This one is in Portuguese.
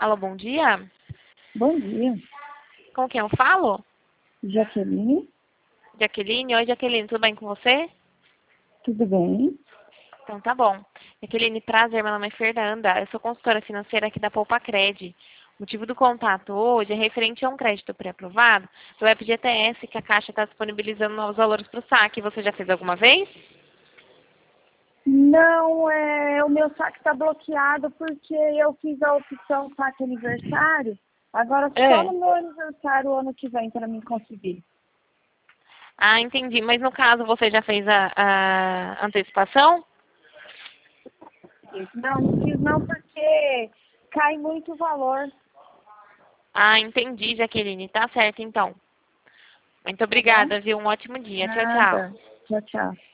Alô, bom dia. Bom dia, Com quem eu falo? Jaqueline, Jaqueline. Oi, Jaqueline, tudo bem com você? tudo bem? Então tá bom. Jaqueline, prazer, meu nome é Fernanda. Eu sou consultora financeira aqui da Poupa-Cred. O motivo do contato hoje é referente a um crédito pré-aprovado do FGTS que a Caixa está disponibilizando novos valores para o saque. Você já fez alguma vez? Não, o meu saque está bloqueado porque eu fiz a opção saque aniversário, agora só no meu aniversário ano que vem para mim conseguir. Ah, entendi. Mas no caso você já fez a antecipação? Não, não fiz não porque cai muito o valor. Ah, entendi, Jaqueline. Tá certo, então. Muito Tá bom? obrigada, viu? Um ótimo dia. Tchau, tchau. Nada. Tchau, tchau.